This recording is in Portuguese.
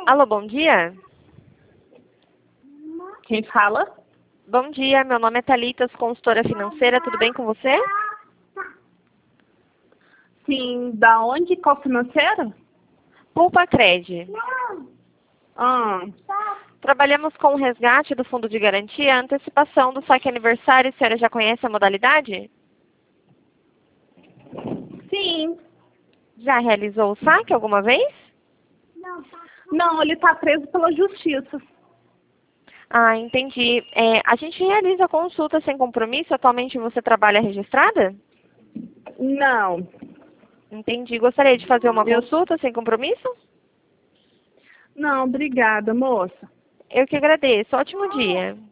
Alô, bom dia? Quem fala? Bom dia, meu nome é Thalita, sou consultora financeira, tudo bem com você? Sim, da onde? Qual financeira? Poupa Cred. Ah, Trabalhamos com o resgate do fundo de garantia, antecipação do saque aniversário. A senhora já conhece a modalidade? sim. Já realizou o saque alguma vez? Não, ele está preso pela justiça. Ah, entendi. A gente realiza consulta sem compromisso. Atualmente você trabalha registrada? Não. Entendi. Gostaria de fazer uma Eu... consulta sem compromisso? Não, obrigada, moça. Eu que agradeço. Ótimo dia.